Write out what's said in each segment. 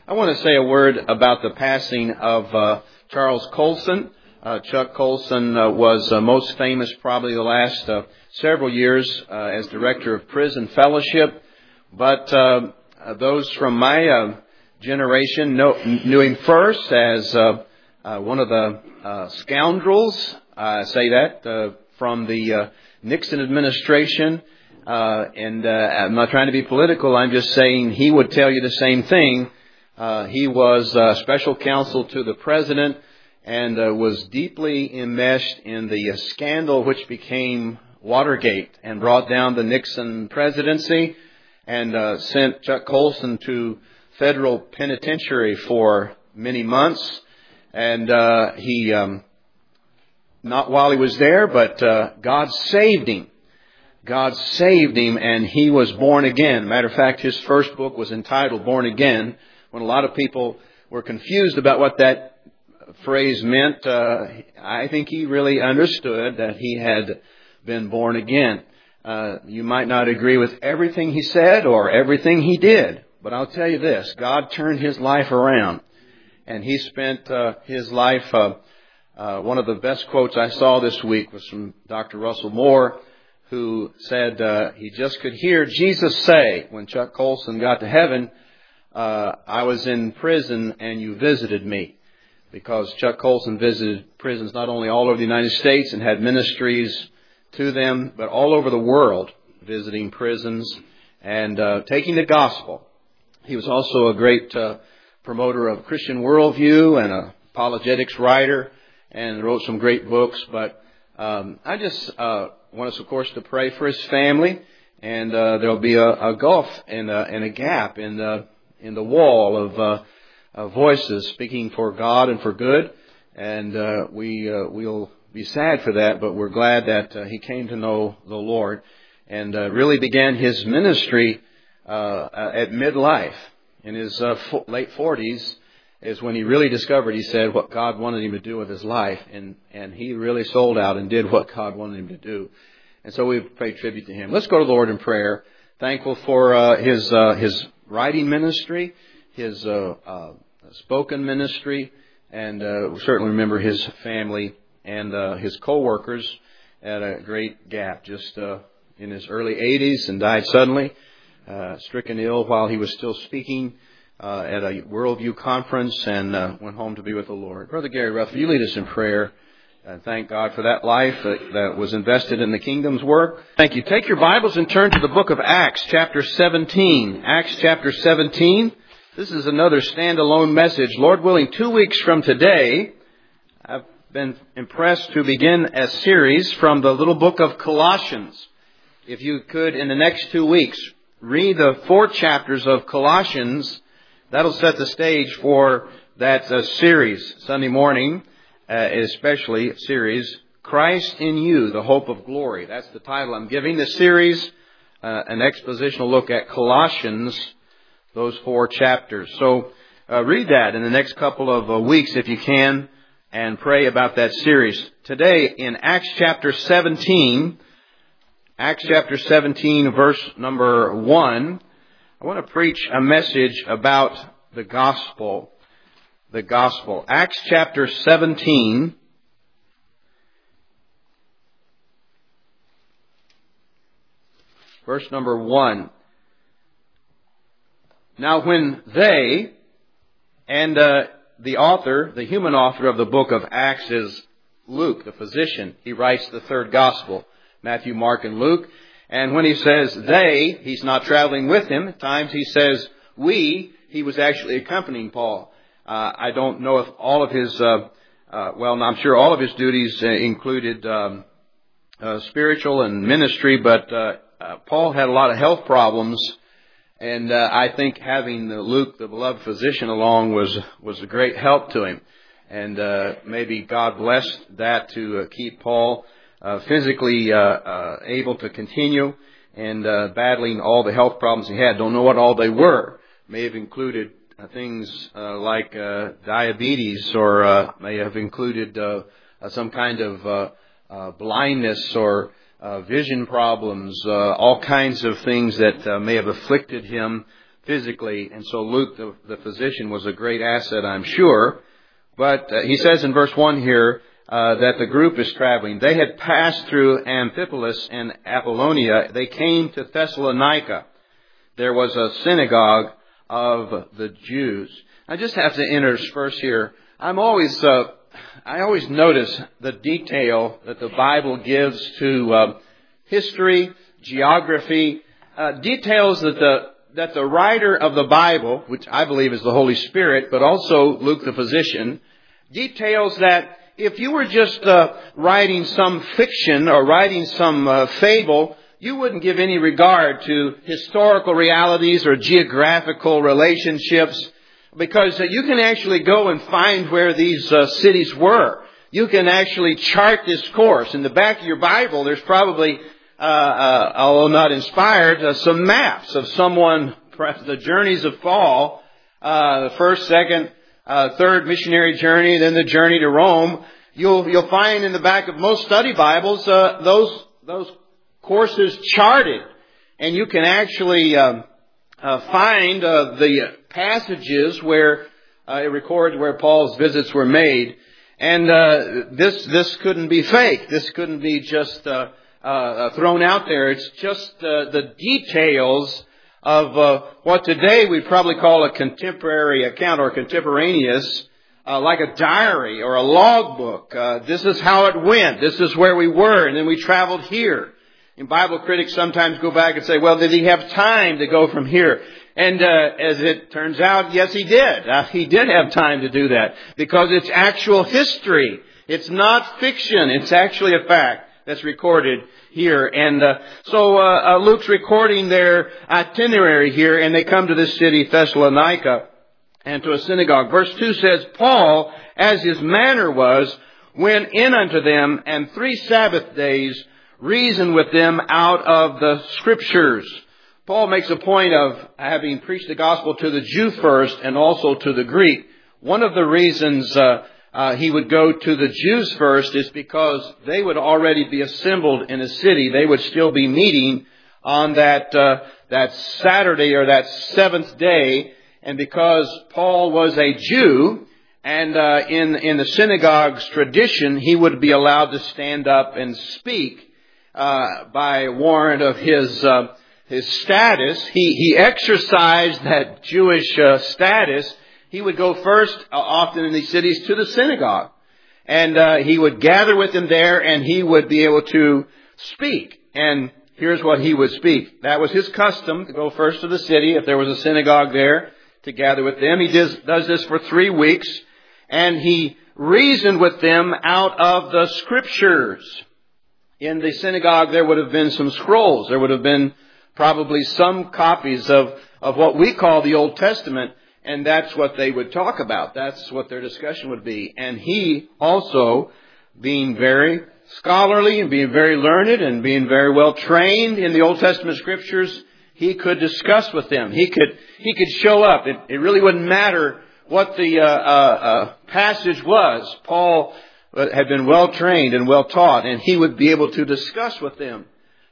I want to say a word about the passing of Charles Colson. Chuck Colson was most famous probably the last several years as director of Prison Fellowship. But those from my generation knew him first as one of the scoundrels, I say that, from the Nixon administration. And I'm not trying to be political. I'm just saying he would tell you the same thing. He was special counsel to the president and was deeply enmeshed in the scandal which became Watergate and brought down the Nixon presidency and sent Chuck Colson to federal penitentiary for many months. And he, not while he was there, but God saved him. God saved him and he was born again. Matter of fact, his first book was entitled Born Again. When a lot of people were confused about what that phrase meant, I think he really understood that he had been born again. You might not agree with everything he said or everything he did, but I'll tell you this, God turned his life around and he spent his life, one of the best quotes I saw this week was from Dr. Russell Moore, who said he just could hear Jesus say when Chuck Colson got to heaven, I was in prison and you visited me. Because Chuck Colson visited prisons not only all over the United States and had ministries to them, but all over the world, visiting prisons and taking the gospel. He was also a great promoter of Christian worldview and an apologetics writer and wrote some great books. But I just want us, of course, to pray for his family. And there'll be a gulf and a gap in the wall of voices speaking for God and for good. And we'll be sad for that, but we're glad that he came to know the Lord and really began his ministry at midlife. In his late 40s is when he really discovered, he said, what God wanted him to do with his life. And he really sold out and did what God wanted him to do. And so we pay tribute to him. Let's go to the Lord in prayer. Thankful for his writing ministry, his spoken ministry, and we certainly remember his family and his co-workers at a great gap, just in his early 80s, and died suddenly, stricken ill while he was still speaking at a Worldview conference, and went home to be with the Lord. Brother Gary Ruff, will you lead us in prayer? Thank God for that life that was invested in the kingdom's work. Thank you. Take your Bibles and turn to the book of Acts, chapter 17. Acts, chapter 17. This is another standalone message. Lord willing, 2 weeks from today, I've been impressed to begin a series from the little book of Colossians. If you could, in the next 2 weeks, read the 4 chapters of Colossians, that'll set the stage for that series. Sunday morning, especially series, Christ in You, the Hope of Glory. That's the title I'm giving the series, an expositional look at Colossians, those 4 chapters. So read that in the next couple of weeks if you can, and pray about that series. Today in Acts chapter 17, verse number 1, I want to preach a message about the gospel. The gospel. Acts chapter 17, verse number 1. Now when they, and the author, the human author of the book of Acts is Luke, the physician. He writes the 3rd gospel, Matthew, Mark, and Luke. And when he says they, he's not traveling with him. At times he says we, he was actually accompanying Paul. I don't know if all of his, I'm sure all of his duties included spiritual and ministry, but Paul had a lot of health problems, and I think having Luke, the beloved physician, along was a great help to him. And maybe God blessed that to keep Paul physically able to continue and battling all the health problems he had. Don't know what all they were. May have included things like diabetes, or may have included some kind of blindness or vision problems, all kinds of things that may have afflicted him physically. And so Luke, the physician, was a great asset, I'm sure. But he says in verse 1 here that the group is traveling. They had passed through Amphipolis and Apollonia. They came to Thessalonica. There was a synagogue of the Jews. I just have to intersperse here. I always notice the detail that the Bible gives to history, geography, details that the writer of the Bible, which I believe is the Holy Spirit, but also Luke the physician, details that if you were just writing some fiction or writing some fable, you wouldn't give any regard to historical realities or geographical relationships, because you can actually go and find where these cities were. You can actually chart this course. In the back of your Bible, there's probably, although not inspired, some maps of someone, perhaps the journeys of Paul, the first, second, third missionary journey, then the journey to Rome. You'll find in the back of most study Bibles those courses charted, and you can actually find the passages where it records where Paul's visits were made. And this couldn't be fake. This couldn't be just thrown out there. It's just the details of what today we probably call a contemporary account or contemporaneous, like a diary or a logbook. This is how it went. This is where we were, and then we traveled here. And Bible critics sometimes go back and say, well, did he have time to go from here? And as it turns out, yes, he did. He did have time to do that, because it's actual history. It's not fiction. It's actually a fact that's recorded here. And so Luke's recording their itinerary here, and they come to this city, Thessalonica, and to a synagogue. Verse 2 says, Paul, as his manner was, went in unto them, and 3 Sabbath days reasoned with them out of the Scriptures. Paul makes a point of having preached the gospel to the Jew first and also to the Greek. One of the reasons he would go to the Jews first is because they would already be assembled in a city. They would still be meeting on that Saturday or that seventh day. And because Paul was a Jew, and in the synagogue's tradition, he would be allowed to stand up and speak by warrant of his status. He exercised that Jewish status. He would go first, often in these cities, to the synagogue. And he would gather with them there, and he would be able to speak. And here's what he would speak. That was his custom, to go first to the city, if there was a synagogue there, to gather with them. He does this for 3 weeks, and he reasoned with them out of the Scriptures. In the synagogue, there would have been some scrolls. There would have been probably some copies of what we call the Old Testament, and that's what they would talk about. That's what their discussion would be. And he also, being very scholarly and being very learned and being very well trained in the Old Testament Scriptures, he could discuss with them. He could show up. It really wouldn't matter what the passage was. Paul had been well trained and well taught, and he would be able to discuss with them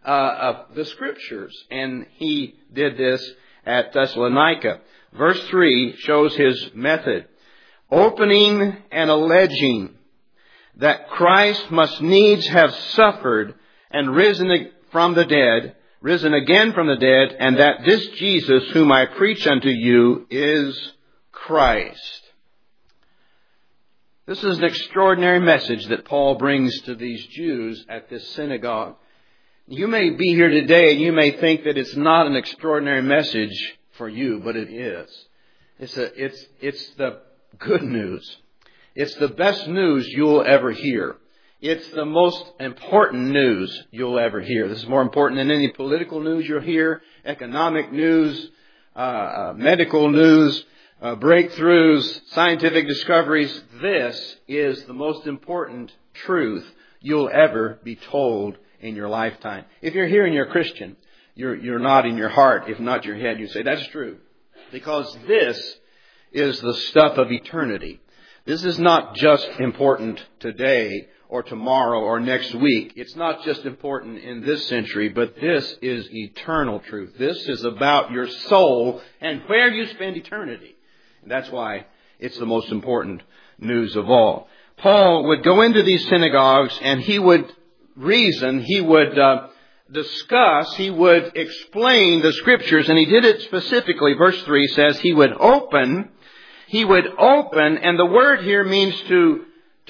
the Scriptures. And he did this at Thessalonica. Verse 3 shows his method. Opening and alleging that Christ must needs have suffered and risen again from the dead, and that this Jesus whom I preach unto you is Christ. This is an extraordinary message that Paul brings to these Jews at this synagogue. You may be here today and you may think that it's not an extraordinary message for you, but it is. It's the good news. It's the best news you'll ever hear. It's the most important news you'll ever hear. This is more important than any political news you'll hear, economic news, medical news, breakthroughs, scientific discoveries. This is the most important truth you'll ever be told in your lifetime. If you're here and you're a Christian, you're nodding your heart, if not your head. You say, that's true. Because this is the stuff of eternity. This is not just important today or tomorrow or next week. It's not just important in this century, but this is eternal truth. This is about your soul and where you spend eternity. And that's why it's the most important news of all. Paul would go into these synagogues and he would reason, he would discuss, he would explain the Scriptures, and he did it specifically. Verse 3 says he would open, and the word here means to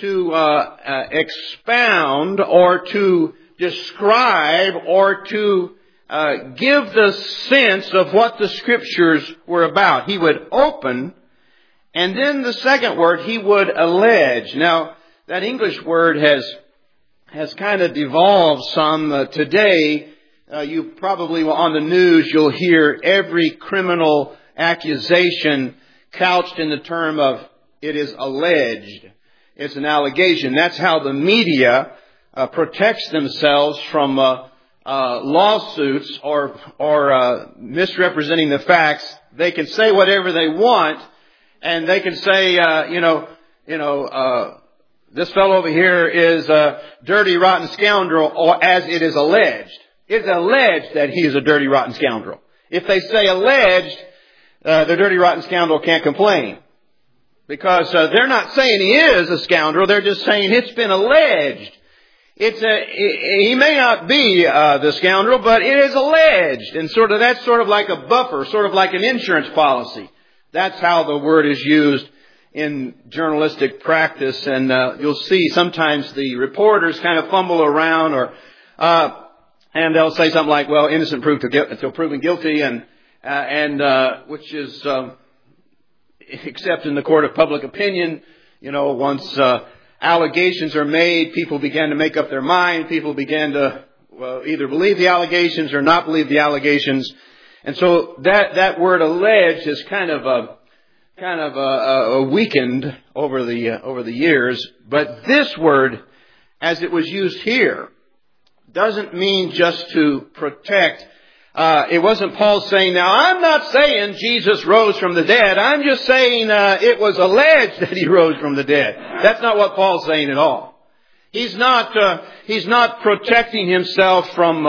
expound or to describe or to give the sense of what the Scriptures were about. He would open, and then the second word, he would allege. Now, that English word has kind of devolved some. Today, you probably, on the news, you'll hear every criminal accusation couched in the term of, it is alleged. It's an allegation. That's how the media protects themselves from lawsuits or misrepresenting the facts. They can say whatever they want, and they can say, this fellow over here is a dirty, rotten scoundrel, or as it is alleged. It's alleged that he is a dirty, rotten scoundrel. If they say alleged, the dirty, rotten scoundrel can't complain. Because they're not saying he is a scoundrel, they're just saying it's been alleged. He may not be the scoundrel, but it is alleged. And that's sort of like a buffer, sort of like an insurance policy. That's how the word is used in journalistic practice, and you'll see sometimes the reporters kind of fumble around, and they'll say something like, "Well, innocent until proven guilty," and which is except in the court of public opinion. Once allegations are made, people begin to make up their mind. People begin to either believe the allegations or not believe the allegations, and so that word "alleged" is kind of weakened over the years. But this word, as it was used here, doesn't mean just to protect. It wasn't Paul saying, now I'm not saying Jesus rose from the dead. I'm just saying it was alleged that he rose from the dead. That's not what Paul's saying at all. He's not protecting himself from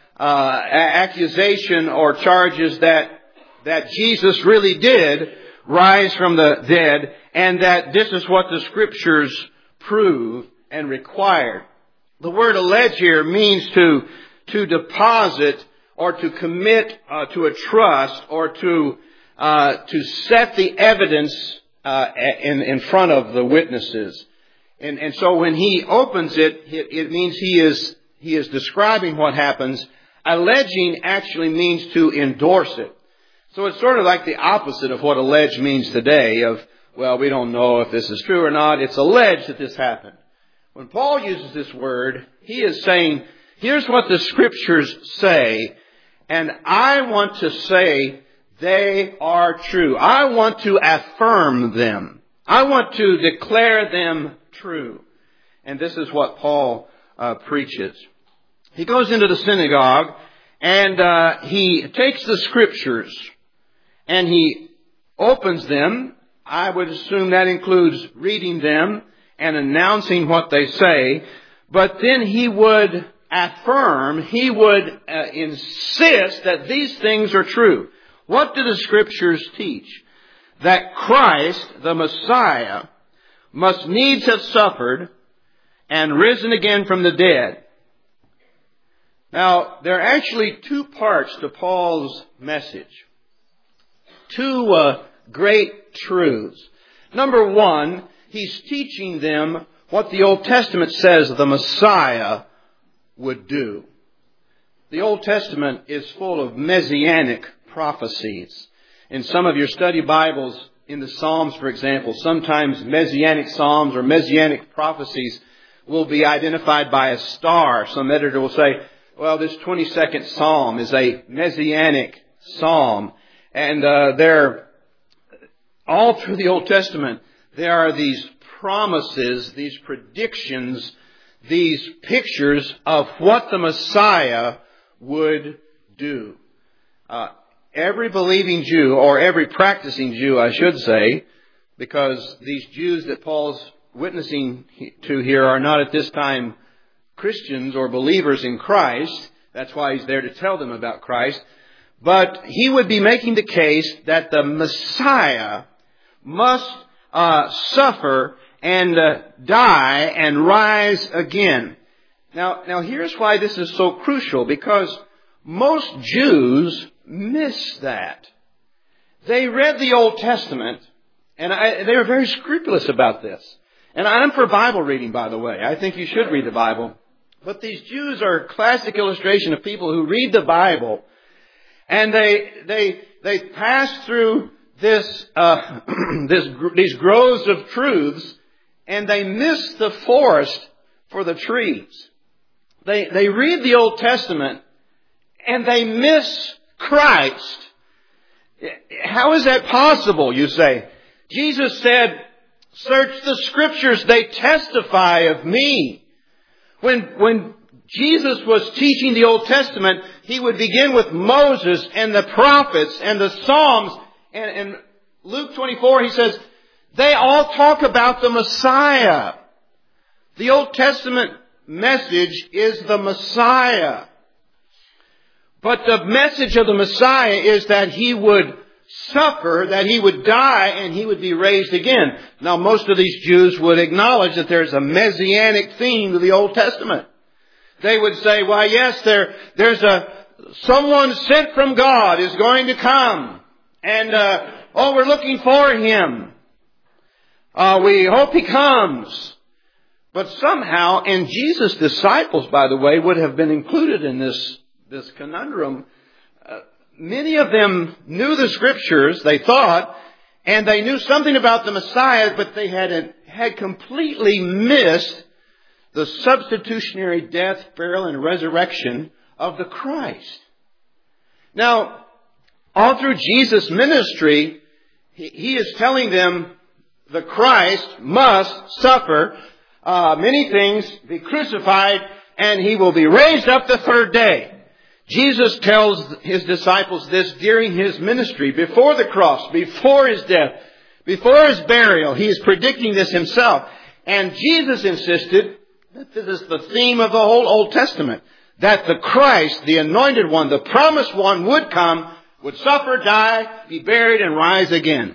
accusation or charges that Jesus really did rise from the dead, and that this is what the Scriptures prove and require. The word allege here means to deposit or to commit to a trust or to set the evidence in front of the witnesses. And so when he opens it, it means he is describing what happens. Alleging actually means to endorse it. So it's sort of like the opposite of what alleged means today of, well, we don't know if this is true or not. It's alleged that this happened. When Paul uses this word, he is saying, here's what the Scriptures say, and I want to say they are true. I want to affirm them. I want to declare them true. And this is what Paul preaches. He goes into the synagogue and he takes the Scriptures and he opens them. I would assume that includes reading them and announcing what they say. But then he would affirm, he would insist that these things are true. What do the Scriptures teach? That Christ, the Messiah, must needs have suffered and risen again from the dead. Now, there are actually two parts to Paul's message. Two great truths. Number one, he's teaching them what the Old Testament says the Messiah would do. The Old Testament is full of messianic prophecies. In some of your study Bibles, in the Psalms, for example, sometimes messianic psalms or messianic prophecies will be identified by a star. Some editor will say, well, this 22nd psalm is a messianic psalm. And there, all through the Old Testament, there are these promises, these predictions, these pictures of what the Messiah would do. Every believing Jew, or every practicing Jew, I should say, because these Jews that Paul's witnessing to here are not at this time Christians or believers in Christ. That's why he's there to tell them about Christ. But he would be making the case that the Messiah must suffer and die and rise again. Now here's why this is so crucial, because most Jews miss that. They read the Old Testament, and they were very scrupulous about this. And I'm for Bible reading, by the way. I think you should read the Bible. But these Jews are a classic illustration of people who read the Bible, and they pass through these groves of truths, and they miss the forest for the trees. They read the Old Testament, and they miss Christ. How is that possible, you say? Jesus said, "Search the Scriptures, they testify of me." When Jesus was teaching the Old Testament, he would begin with Moses and the prophets and the Psalms. And Luke 24, he says, they all talk about the Messiah. The Old Testament message is the Messiah. But the message of the Messiah is that he would suffer, that he would die, and he would be raised again. Now, most of these Jews would acknowledge that there's a messianic theme to the Old Testament. They would say, "Why, yes, there's someone sent from God is going to come, and we're looking for him. We hope he comes." But somehow, and Jesus' disciples, by the way, would have been included in this conundrum. Many of them knew the Scriptures, they thought, and they knew something about the Messiah, but they had completely missed the substitutionary death, burial, and resurrection of the Christ. Now, all through Jesus' ministry, he is telling them the Christ must suffer many things, be crucified, and he will be raised up the third day. Jesus tells his disciples this during his ministry, before the cross, before his death, before his burial. He is predicting this himself. And Jesus insisted that this is the theme of the whole Old Testament, that the Christ, the anointed one, the promised one would come, would suffer, die, be buried, and rise again.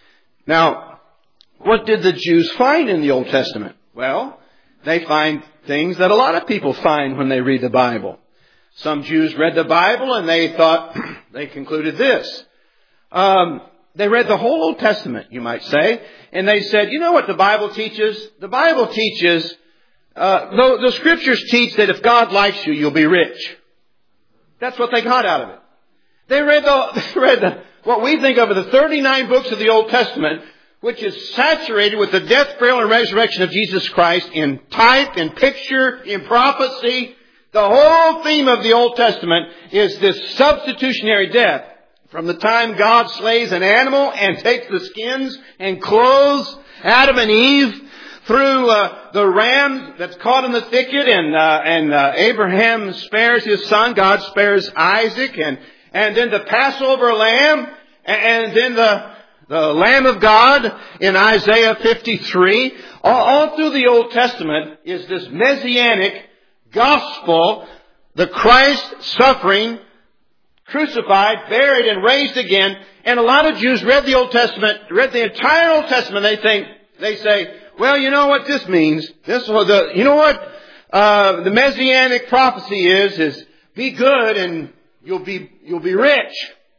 Now, what did the Jews find in the Old Testament? Well, they find things that a lot of people find when they read the Bible. Some Jews read the Bible and they thought, they concluded this. They read the whole Old Testament, you might say, and they said, you know what the Bible teaches? The Bible teaches, the Scriptures teach that if God likes you, you'll be rich. That's what they got out of it. They read what we think of as the 39 books of the Old Testament, which is saturated with the death, burial, and resurrection of Jesus Christ in type, in picture, in prophecy. The whole theme of the Old Testament is this substitutionary death. From the time God slays an animal and takes the skins and clothes Adam and Eve, through the ram that's caught in the thicket, and Abraham spares his son, God spares Isaac, and then the Passover lamb, and then the Lamb of God in Isaiah 53. All through the Old Testament is this messianic gospel, the Christ suffering, crucified, buried, and raised again. And a lot of Jews read the Old Testament, read the entire Old Testament. They say, well, you know what this means? The messianic prophecy is be good and you'll be rich.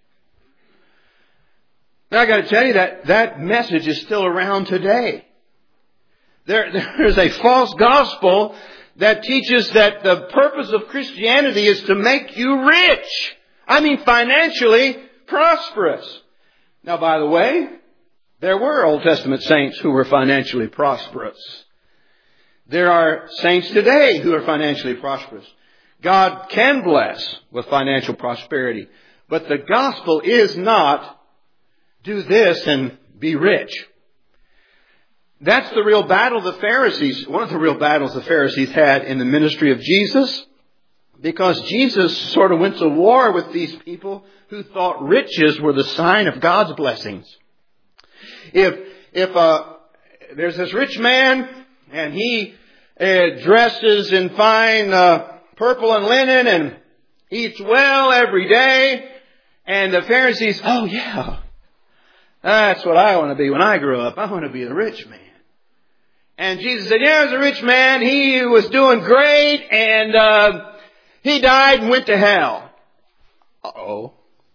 Now I got to tell you that message is still around today. There's a false gospel that teaches that the purpose of Christianity is to make you rich. I mean, financially prosperous. Now, by the way, there were Old Testament saints who were financially prosperous. There are saints today who are financially prosperous. God can bless with financial prosperity. But the gospel is not do this and be rich. That's the real battle the Pharisees, one of the real battles the Pharisees had in the ministry of Jesus, because Jesus sort of went to war with these people who thought riches were the sign of God's blessings. If there's this rich man And he dresses in fine purple and linen and eats well every day. And the Pharisees, oh yeah, that's what I want to be when I grow up. I want to be a rich man. And Jesus said, yeah, there's a rich man. He was doing great and he died and went to hell. Uh-oh.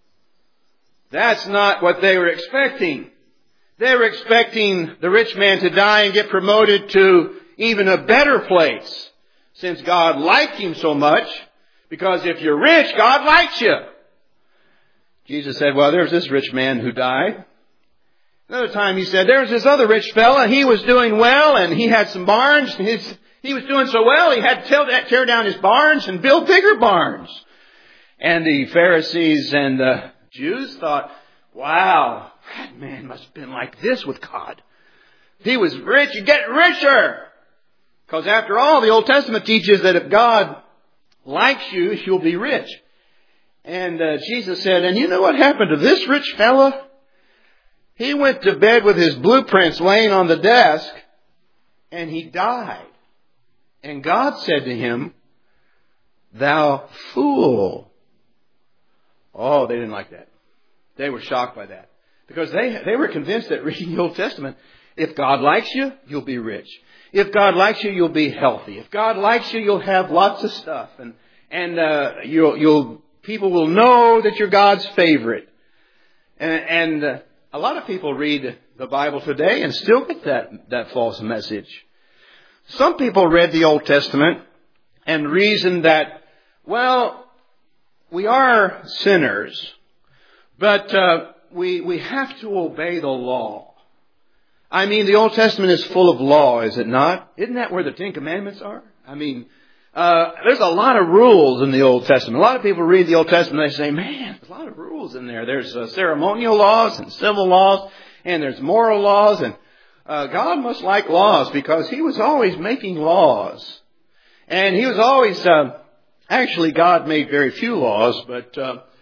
That's not what they were expecting. They were expecting the rich man to die and get promoted to even a better place, since God liked him so much. Because if you're rich, God likes you. Jesus said, well, there's this rich man who died. Another time he said, there's this other rich fella. He was doing well and he had some barns. He was doing so well, he had to tear down his barns and build bigger barns. And the Pharisees and the Jews thought, wow, that man must have been like this with God. He was rich, you get richer. Because after all, the Old Testament teaches that if God likes you, you'll be rich. And Jesus said, and you know what happened to this rich fella? He went to bed with his blueprints laying on the desk, and he died. And God said to him, thou fool. Oh, they didn't like that. They were shocked by that. Because they were convinced that reading the Old Testament, if God likes you, you'll be rich. If God likes you, you'll be healthy. If God likes you, you'll have lots of stuff. And people will know that you're God's favorite. And a lot of people read the Bible today and still get that false message. Some people read the Old Testament and reasoned that, well, we are sinners, but we have to obey the law. I mean, the Old Testament is full of law, is it not? Isn't that where the Ten Commandments are? I mean, there's a lot of rules in the Old Testament. A lot of people read the Old Testament and they say, man, there's a lot of rules in there. There's ceremonial laws and civil laws, and there's moral laws, and God must like laws because He was always making laws. And He was always, actually God made very few laws, but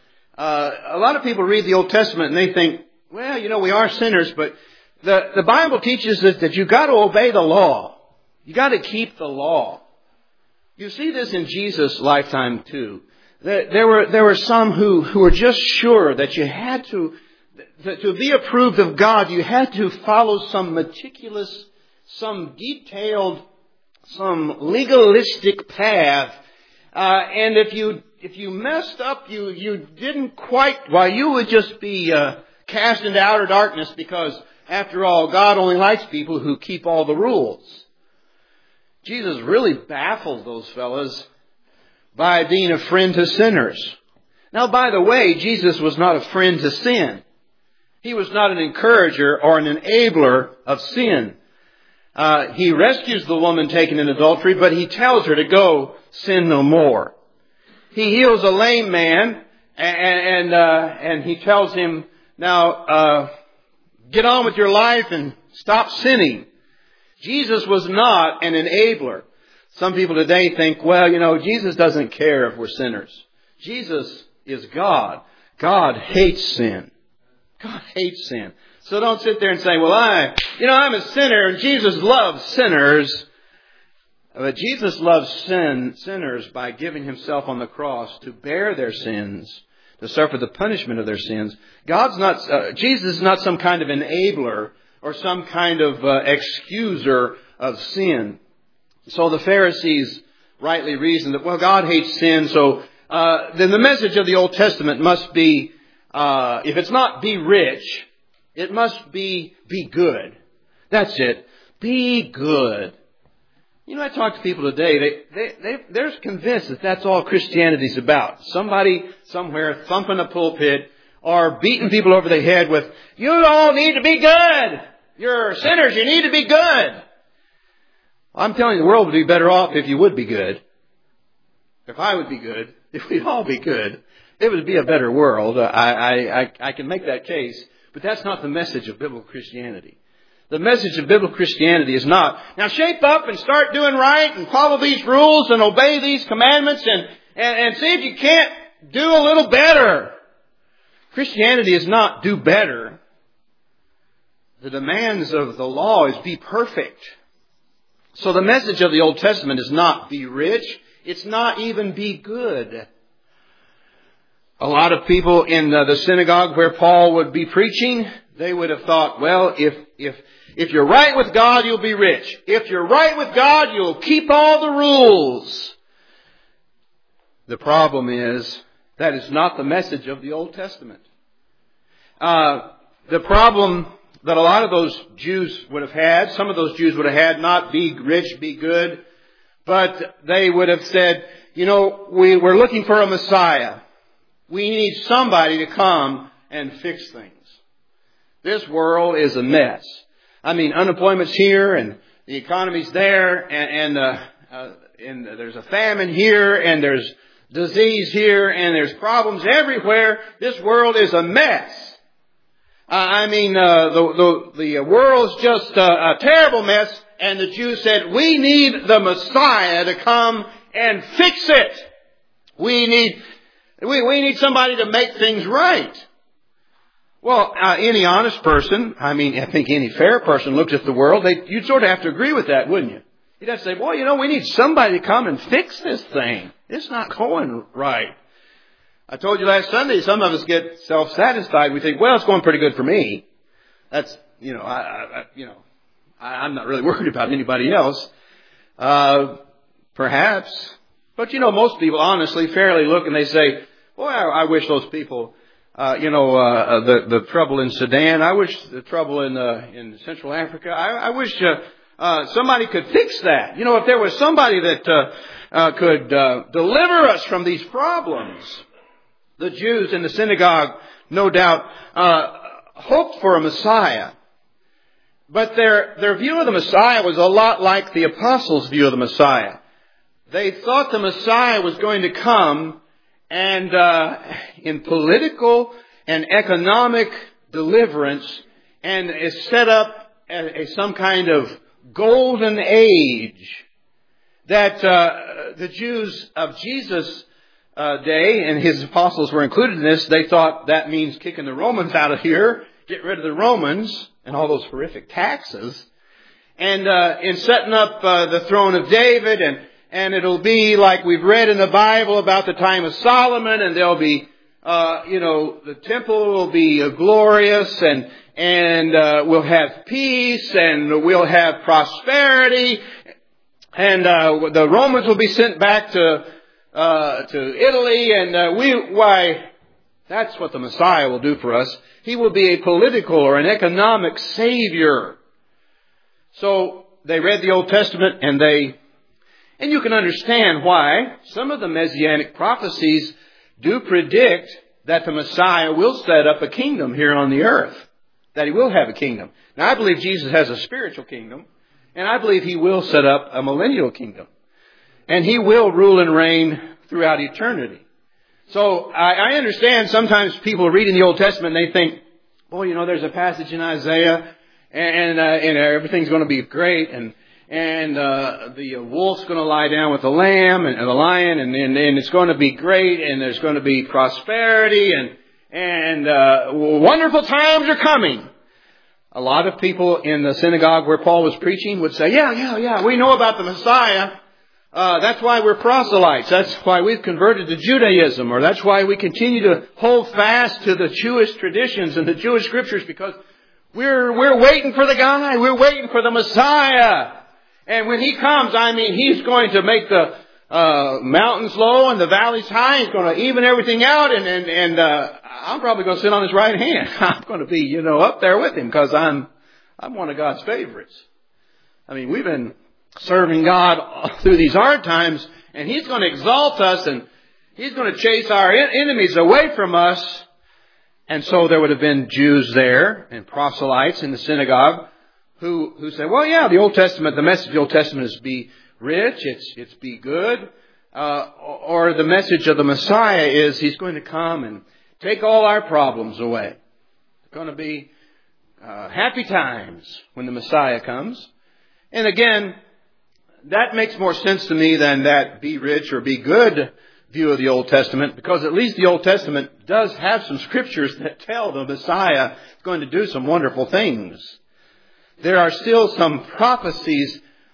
a lot of people read the Old Testament and they think, well, you know, we are sinners, but the Bible teaches us that you've got to obey the law. You've got to keep the law. You see this in Jesus' lifetime too. There were some who were just sure that you had to be approved of God, you had to follow some meticulous, some detailed, some legalistic path. And if you messed up, you didn't quite, well, you would just be cast into outer darkness because, after all, God only likes people who keep all the rules. Jesus really baffled those fellas by being a friend to sinners. Now, by the way, Jesus was not a friend to sin. He was not an encourager or an enabler of sin. He rescues the woman taken in adultery, but He tells her to go sin no more. He heals a lame man, and He tells him, now, get on with your life and stop sinning. Jesus was not an enabler. Some people today think, well, you know, Jesus doesn't care if we're sinners. Jesus is God. God hates sin. God hates sin. So don't sit there and say, well, I'm a sinner and Jesus loves sinners. But Jesus loves sinners by giving Himself on the cross to bear their sins, to suffer the punishment of their sins. Jesus is not some kind of enabler or some kind of excuser of sin. So the Pharisees rightly reasoned that, well, God hates sin, so then the message of the Old Testament must be, if it's not be rich, it must be good. That's it. Be good. You know, I talk to people today, they're convinced that that's all Christianity's about. Somebody somewhere thumping a pulpit or beating people over the head with, you all need to be good. You're sinners, you need to be good. I'm telling you, the world would be better off if you would be good. If I would be good, if we'd all be good, it would be a better world. I can make that case, but that's not the message of biblical Christianity. The message of biblical Christianity is not, now shape up and start doing right and follow these rules and obey these commandments and see if you can't do a little better. Christianity is not do better. The demands of the law is be perfect. So the message of the Old Testament is not be rich. It's not even be good. A lot of people in the synagogue where Paul would be preaching, they would have thought, well, if you're right with God, you'll be rich. If you're right with God, you'll keep all the rules. The problem is, that is not the message of the Old Testament. The problem that a lot of those Jews would have had, some of those Jews would have had, not be rich, be good, but they would have said, we're looking for a Messiah. We need somebody to come and fix things. This world is a mess. I mean, unemployment's here and the economy's there and there's a famine here and there's disease here and there's problems everywhere. This world is a mess. The world's just a terrible mess, and the Jews said, we need the Messiah to come and fix it. We need somebody to make things right. Well, any honest person, I think any fair person looks at the world, you'd sort of have to agree with that, wouldn't you? You'd have to say, well, we need somebody to come and fix this thing. It's not going right. I told you last Sunday, some of us get self-satisfied. We think, well, it's going pretty good for me. That's, I'm not really worried about anybody else. Perhaps. But, most people honestly, fairly look and they say, boy, I wish those people, the trouble in Sudan, I wish the trouble in Central Africa, I wish somebody could fix that. If there was somebody that could deliver us from these problems. The Jews in the synagogue, no doubt, hoped for a Messiah. But their view of the Messiah was a lot like the apostles' view of the Messiah. They thought the Messiah was going to come and in political and economic deliverance and is set up some kind of golden age that the Jews of Jesus' day, and his apostles were included in this, they thought that means kicking the Romans out of here, get rid of the Romans and all those horrific taxes, and in setting up the throne of David, and it'll be like we've read in the Bible about the time of Solomon, and there'll be, the temple will be glorious, and we'll have peace, and we'll have prosperity, and the Romans will be sent back to Italy, and that's what the Messiah will do for us. He will be a political or an economic savior. So they read the Old Testament, and you can understand why some of the Messianic prophecies do predict that the Messiah will set up a kingdom here on the earth, that he will have a kingdom. Now, I believe Jesus has a spiritual kingdom, and I believe he will set up a millennial kingdom. And he will rule and reign throughout eternity. So I understand sometimes people read in the Old Testament and they think, there's a passage in Isaiah and everything's going to be great and the wolf's going to lie down with the lamb and the lion and it's going to be great and there's going to be prosperity and wonderful times are coming. A lot of people in the synagogue where Paul was preaching would say, yeah, we know about the Messiah. That's why we're proselytes. That's why we've converted to Judaism, or that's why we continue to hold fast to the Jewish traditions and the Jewish scriptures, because we're waiting for the guy. We're waiting for the Messiah. And when he comes, he's going to make the mountains low and the valleys high. He's going to even everything out, and I'm probably going to sit on his right hand. I'm going to be, up there with him because I'm one of God's favorites. We've been serving God through these hard times, and he's going to exalt us, and he's going to chase our enemies away from us. And so there would have been Jews there and proselytes in the synagogue who say, well, yeah, the Old Testament, the message of the Old Testament is be rich, it's be good, or the message of the Messiah is he's going to come and take all our problems away. It's going to be happy times when the Messiah comes. And again, that makes more sense to me than that be rich or be good view of the Old Testament, because at least the Old Testament does have some scriptures that tell the Messiah is going to do some wonderful things. There are still some prophecies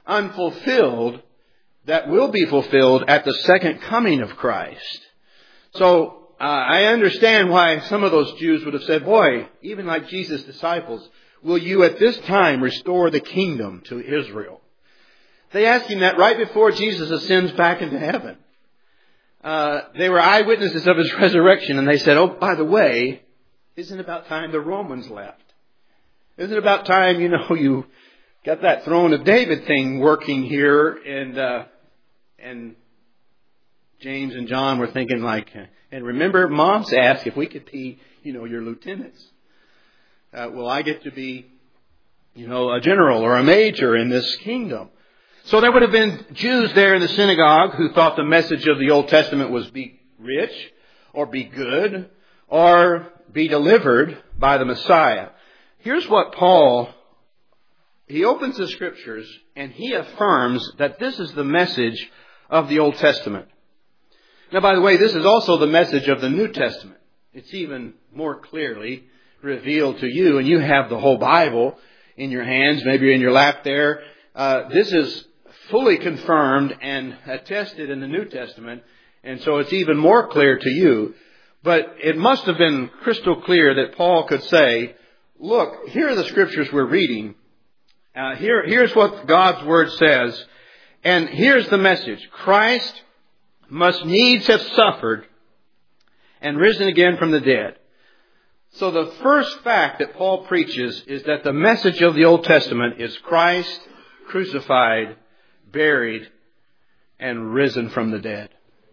unfulfilled that will be fulfilled at the second coming of Christ. So I understand why some of those Jews would have said, boy, even like Jesus' disciples, will you at this time restore the kingdom to Israel? They asked him that right before Jesus ascends back into heaven. They were eyewitnesses of his resurrection, and they said, oh, by the way, isn't it about time the Romans left? Isn't it about time, you got that throne of David thing working here? And James and John were thinking like, and remember, Mom's asked if we could be, your lieutenants. Will I get to be, a general or a major in this kingdom? So there would have been Jews there in the synagogue who thought the message of the Old Testament was be rich or be good or be delivered by the Messiah. Here's what Paul, he opens the Scriptures and he affirms that this is the message of the Old Testament. Now, by the way, this is also the message of the New Testament. It's even more clearly revealed to you, and you have the whole Bible in your hands, maybe in your lap there. This is fully confirmed and attested in the New Testament, and so it's even more clear to you. But it must have been crystal clear that Paul could say, look, here are the Scriptures we're reading. Here's what God's Word says, and here's the message. Christ must needs have suffered and risen again from the dead. So the first fact that Paul preaches is that the message of the Old Testament is Christ crucified, buried, and risen from the dead.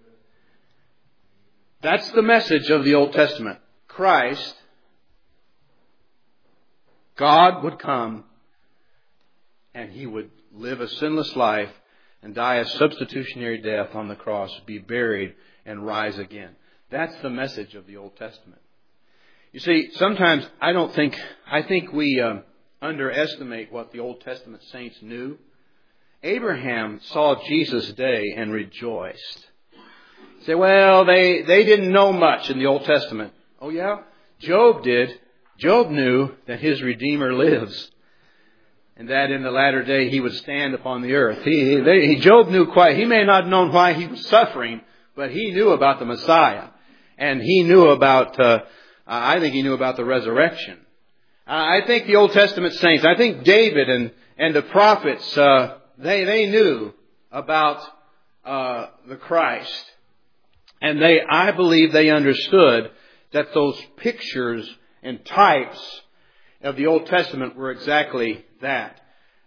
That's the message of the Old Testament. Christ, God would come and He would live a sinless life and die a substitutionary death on the cross, be buried, and rise again. That's the message of the Old Testament. You see, sometimes I think we underestimate what the Old Testament saints knew. Abraham saw Jesus' day and rejoiced. You say, well, they didn't know much in the Old Testament. Oh yeah? Job did. Job knew that his Redeemer lives, and that in the latter day he would stand upon the earth. Job knew he may not have known why he was suffering, but he knew about the Messiah. And he knew about, I think he knew about the resurrection. I think the Old Testament saints, I think David and the prophets, they knew about the Christ. And I believe they understood that those pictures and types of the Old Testament were exactly that.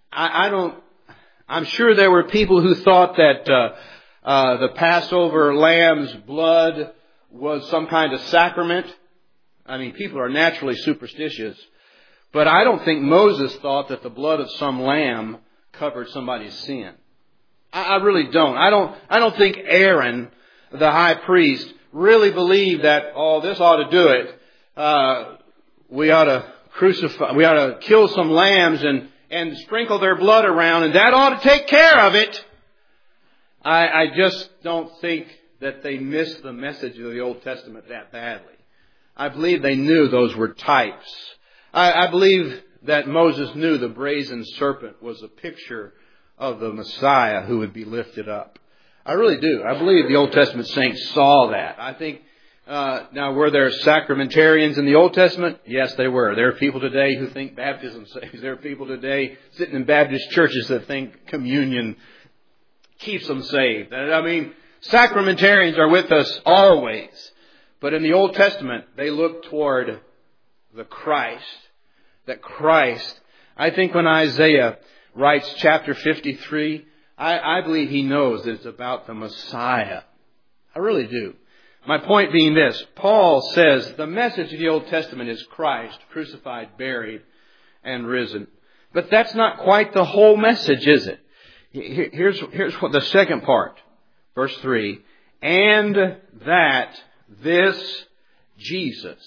I'm sure there were people who thought that the Passover lamb's blood was some kind of sacrament. I mean, people are naturally superstitious. But I don't think Moses thought that the blood of some lamb covered somebody's sin. I really don't. I don't think Aaron, the high priest, really believed that, this ought to do it. We ought to kill some lambs and sprinkle their blood around, and that ought to take care of it. I just don't think that they missed the message of the Old Testament that badly. I believe they knew those were types. I believe that Moses knew the brazen serpent was a picture of the Messiah who would be lifted up. I really do. I believe the Old Testament saints saw that. I think, now were there sacramentarians in the Old Testament? Yes, they were. There are people today who think baptism saves. There are people today sitting in Baptist churches that think communion keeps them saved. I mean, sacramentarians are with us always. But in the Old Testament, they look toward the Christ. That Christ, I think when Isaiah writes chapter 53, I believe he knows that it's about the Messiah. I really do. My point being this, Paul says the message of the Old Testament is Christ, crucified, buried, and risen. But that's not quite the whole message, is it? Here's what the second part. Verse 3. And that this Jesus.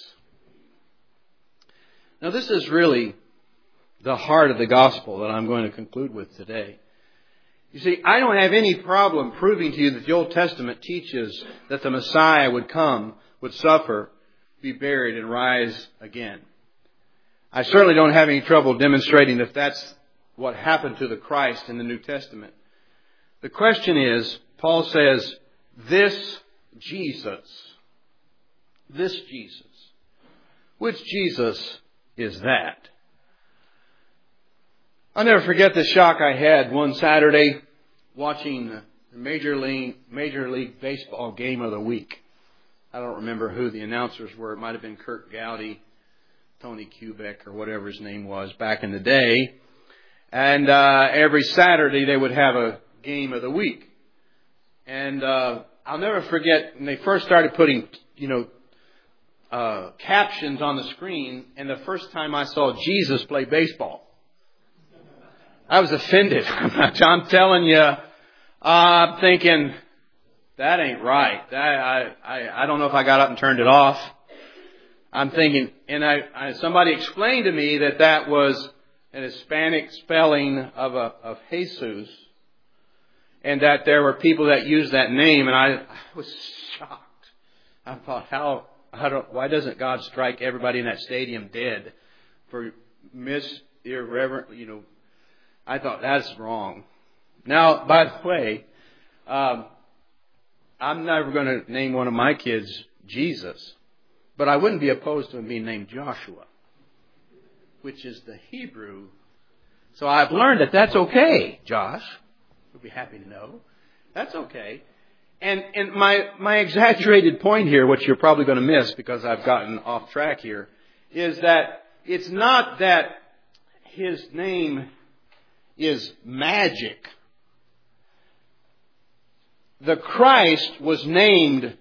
Now this is really the heart of the gospel that I'm going to conclude with today. You see, I don't have any problem proving to you that the Old Testament teaches that the Messiah would come, would suffer, be buried, and rise again. I certainly don't have any trouble demonstrating that that's what happened to the Christ in the New Testament. The question is, Paul says, this Jesus. This Jesus. Which Jesus is that? I'll never forget the shock I had one Saturday watching the Major League Baseball game of the week. I don't remember who the announcers were. It might have been Kirk Gowdy, Tony Kubek, or whatever his name was back in the day. And every Saturday they would have a game of the week. And I'll never forget when they first started putting, captions on the screen, and the first time I saw Jesus play baseball. I was offended. I'm telling you, I'm thinking, that ain't right. I don't know if I got up and turned it off. I'm thinking, and somebody explained to me that was an Hispanic spelling of Jesus, and that there were people that used that name, and I was shocked. I thought, why doesn't God strike everybody in that stadium dead for irreverent, I thought that's wrong. Now, by the way, I'm never going to name one of my kids Jesus, but I wouldn't be opposed to him being named Joshua, which is the Hebrew. So I've learned that that's okay, Josh. You'll be happy to know. That's okay. And my exaggerated point here, which you're probably going to miss because I've gotten off track here, is that it's not that his name is magic. The Christ was named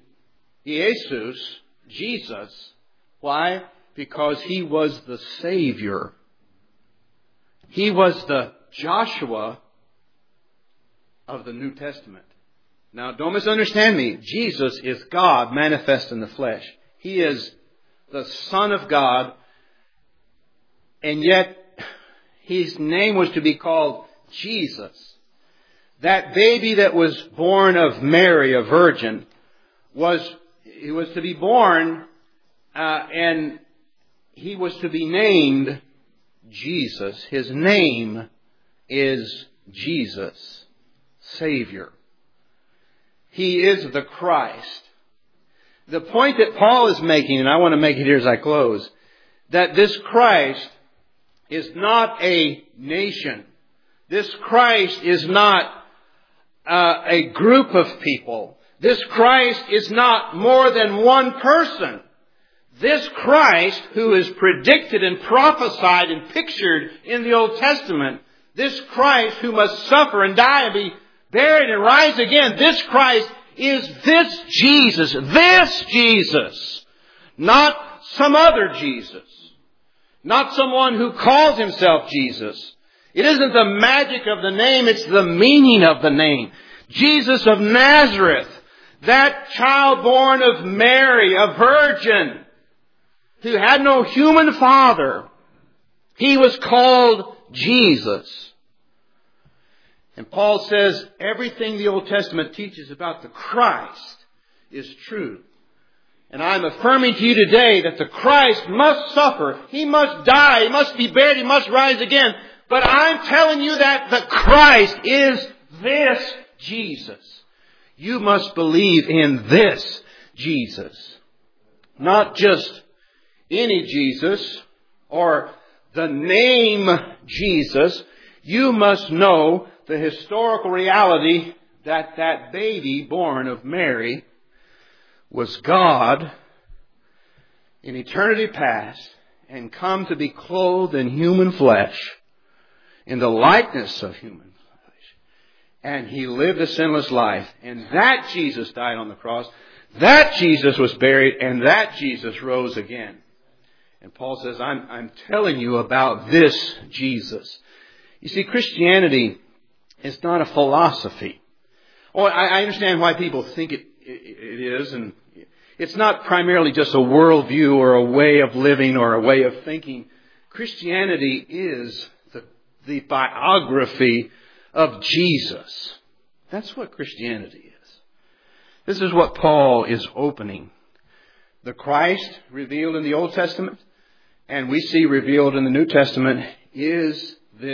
Jesus. Why? Because he was the Savior. He was the Joshua of the New Testament. Now, don't misunderstand me. Jesus is God manifest in the flesh. He is the Son of God, and yet his name was to be called Jesus. That baby that was born of Mary, a virgin, was to be born, and he was to be named Jesus. His name is Jesus, Savior. He is the Christ. The point that Paul is making, and I want to make it here as I close, that this Christ is not a nation. This Christ is not a group of people. This Christ is not more than one person. This Christ, who is predicted and prophesied and pictured in the Old Testament, this Christ who must suffer and die and be buried and rise again, this Christ is this Jesus, not some other Jesus, not someone who calls himself Jesus. It isn't the magic of the name, it's the meaning of the name. Jesus of Nazareth, that child born of Mary, a virgin, who had no human father, he was called Jesus. And Paul says everything the Old Testament teaches about the Christ is true. And I'm affirming to you today that the Christ must suffer. He must die. He must be buried. He must rise again. But I'm telling you that the Christ is this Jesus. You must believe in this Jesus. Not just any Jesus or the name Jesus. You must know the historical reality that that baby born of Mary was God in eternity past and come to be clothed in human flesh, in the likeness of human flesh. And he lived a sinless life. And that Jesus died on the cross. That Jesus was buried. And that Jesus rose again. And Paul says, I'm telling you about this Jesus. You see, Christianity is not a philosophy. Oh, I understand why people think it is. And it's not primarily just a worldview or a way of living or a way of thinking. Christianity is the biography of Jesus. That's what Christianity is. This is what Paul is opening. The Christ revealed in the Old Testament and we see revealed in the New Testament is this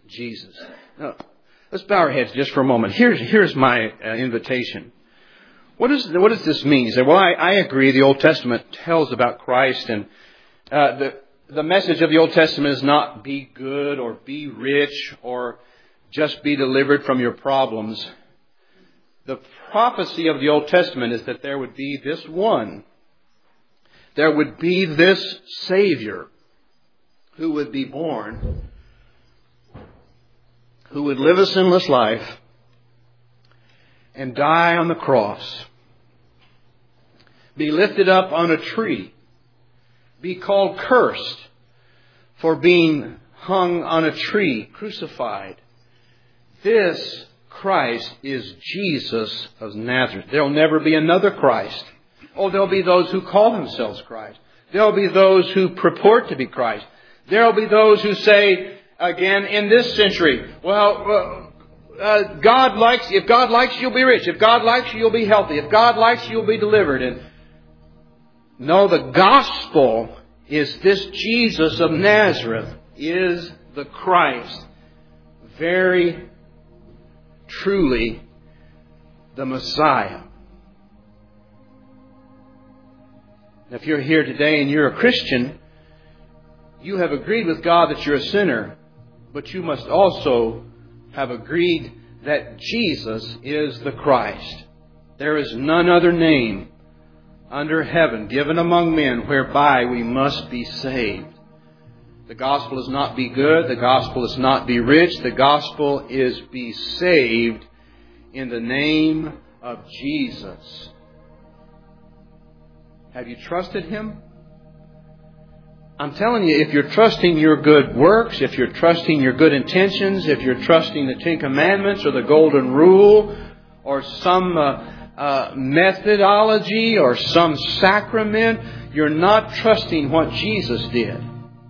Jesus. Now, let's bow our heads just for a moment. Here's my invitation. What does this mean? You say, well, I agree. The Old Testament tells about Christ, and the message of the Old Testament is not be good or be rich or just be delivered from your problems. The prophecy of the Old Testament is that there would be this one. There would be this Savior who would be born, who would live a sinless life and die on the cross, be lifted up on a tree, be called cursed for being hung on a tree, crucified. This Christ is Jesus of Nazareth. There will never be another Christ. Oh, there'll be those who call themselves Christ. There'll be those who purport to be Christ. There'll be those who say, again, in this century, if God likes you, you'll be rich. If God likes you, you'll be healthy. If God likes you, you'll be delivered. And no, the gospel is this Jesus of Nazareth is the Christ. Very truly the Messiah. If you're here today and you're a Christian, you have agreed with God that you're a sinner, but you must also have agreed that Jesus is the Christ. There is none other name under heaven given among men whereby we must be saved. The gospel is not be good. The gospel is not be rich. The gospel is be saved in the name of Jesus. Have you trusted Him? I'm telling you, if you're trusting your good works, if you're trusting your good intentions, if you're trusting the Ten Commandments or the Golden Rule or some methodology or some sacrament, you're not trusting what Jesus did.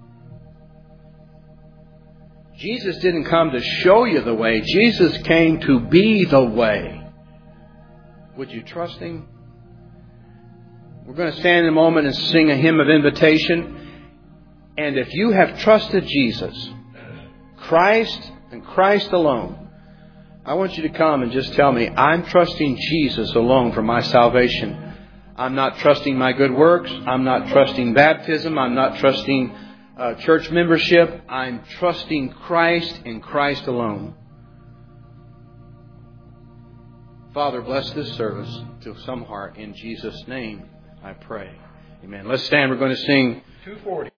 Jesus didn't come to show you the way. Jesus came to be the way. Would you trust Him? We're going to stand in a moment and sing a hymn of invitation. And if you have trusted Jesus, Christ and Christ alone, I want you to come and just tell me, I'm trusting Jesus alone for my salvation. I'm not trusting my good works. I'm not trusting baptism. I'm not trusting church membership. I'm trusting Christ and Christ alone. Father, bless this service to some heart. In Jesus' name, I pray. Amen. Let's stand. We're going to sing 240.